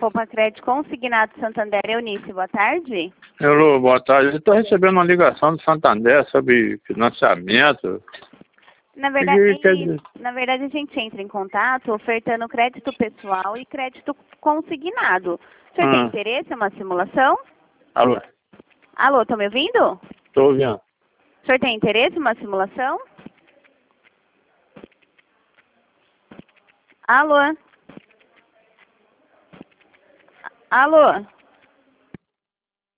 Poupa Crédito Consignado Santander, Eunice, boa tarde. Alô, boa tarde. Eu estou recebendo uma ligação do Santander sobre financiamento. Na verdade, Quer dizer, a gente entra em contato ofertando crédito pessoal e crédito consignado. O senhor tem interesse em uma simulação? alô, Alô, estão me ouvindo? estou ouvindo. O senhor tem interesse em uma simulação? Alô? Alô?